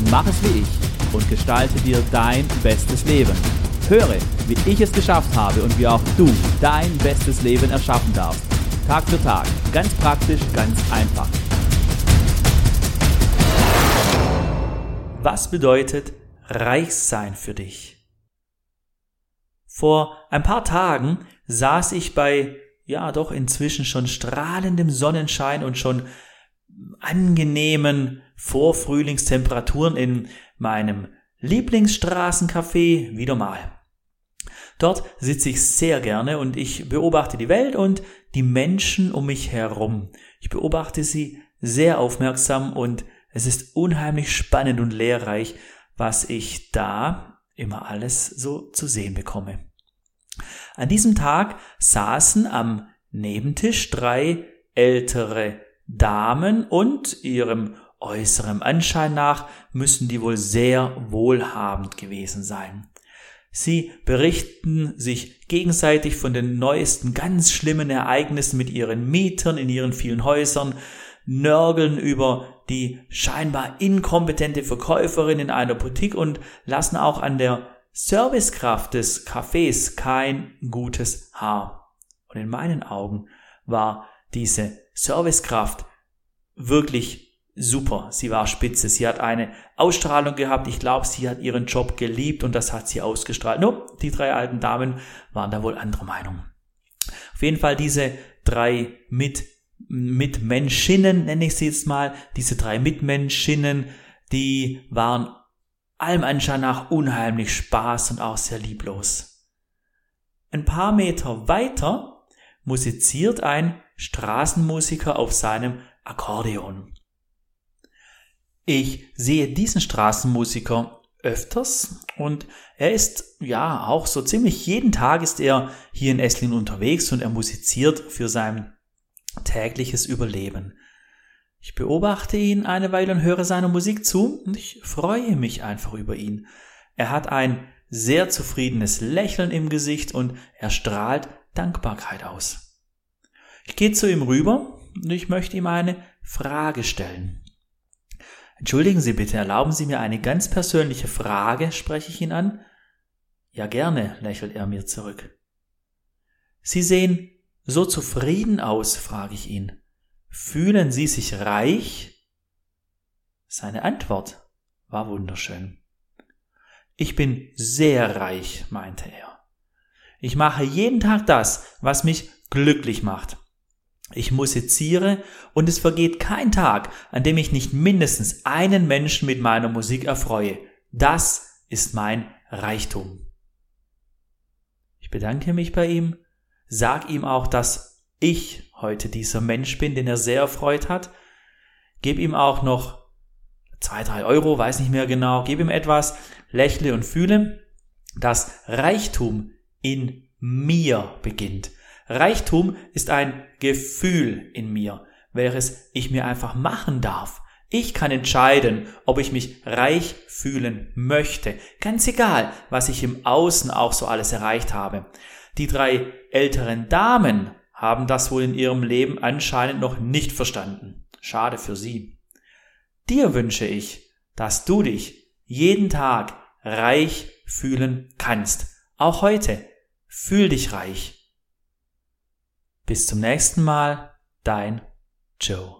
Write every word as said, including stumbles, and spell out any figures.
Mach es wie ich und gestalte dir dein bestes Leben. Höre, wie ich es geschafft habe und wie auch du dein bestes Leben erschaffen darfst. Tag für Tag. Ganz praktisch, ganz einfach. Was bedeutet reich sein für dich? Vor ein paar Tagen saß ich bei, ja doch inzwischen schon strahlendem Sonnenschein und schon angenehmen Vorfrühlingstemperaturen in meinem Lieblingsstraßencafé wieder mal. Dort sitze ich sehr gerne und ich beobachte die Welt und die Menschen um mich herum. Ich beobachte sie sehr aufmerksam und es ist unheimlich spannend und lehrreich, was ich da immer alles so zu sehen bekomme. An diesem Tag saßen am Nebentisch drei ältere Damen und ihrem äußeren Anschein nach müssen die wohl sehr wohlhabend gewesen sein. Sie berichten sich gegenseitig von den neuesten ganz schlimmen Ereignissen mit ihren Mietern in ihren vielen Häusern, nörgeln über die scheinbar inkompetente Verkäuferin in einer Boutique und lassen auch an der Servicekraft des Cafés kein gutes Haar. Und in meinen Augen war diese Servicekraft wirklich super. Sie war spitze. Sie hat eine Ausstrahlung gehabt. Ich glaube, sie hat ihren Job geliebt und das hat sie ausgestrahlt. Nur, die drei alten Damen waren da wohl anderer Meinung. Auf jeden Fall diese drei mit Mitmenschinnen, nenne ich sie jetzt mal, diese drei Mitmenschinnen, die waren allem Anschein nach unheimlich Spaß und auch sehr lieblos. Ein paar Meter weiter musiziert ein Straßenmusiker auf seinem Akkordeon. Ich sehe diesen Straßenmusiker öfters und er ist, ja, auch so ziemlich jeden Tag ist er hier in Esslingen unterwegs und er musiziert für sein tägliches Überleben. Ich beobachte ihn eine Weile und höre seiner Musik zu und ich freue mich einfach über ihn. Er hat ein sehr zufriedenes Lächeln im Gesicht und er strahlt Dankbarkeit aus. Ich gehe zu ihm rüber und ich möchte ihm eine Frage stellen. Entschuldigen Sie bitte, erlauben Sie mir eine ganz persönliche Frage, spreche ich ihn an? Ja, gerne, lächelt er mir zurück. Sie sehen so zufrieden aus, frage ich ihn. Fühlen Sie sich reich? Seine Antwort war wunderschön. Ich bin sehr reich, meinte er. Ich mache jeden Tag das, was mich glücklich macht. Ich musiziere und es vergeht kein Tag, an dem ich nicht mindestens einen Menschen mit meiner Musik erfreue. Das ist mein Reichtum. Ich bedanke mich bei ihm, sag ihm auch, dass ich heute dieser Mensch bin, den er sehr erfreut hat, gebe ihm auch noch zwei, drei Euro, weiß nicht mehr genau, gebe ihm etwas, lächle und fühle, dass Reichtum in mir beginnt. Reichtum ist ein Gefühl in mir, welches ich mir einfach machen darf. Ich kann entscheiden, ob ich mich reich fühlen möchte. Ganz egal, was ich im Außen auch so alles erreicht habe. Die drei älteren Damen haben das wohl in ihrem Leben anscheinend noch nicht verstanden. Schade für sie. Dir wünsche ich, dass du dich jeden Tag reich fühlen kannst. Auch heute. Fühl dich reich. Bis zum nächsten Mal, dein Joe.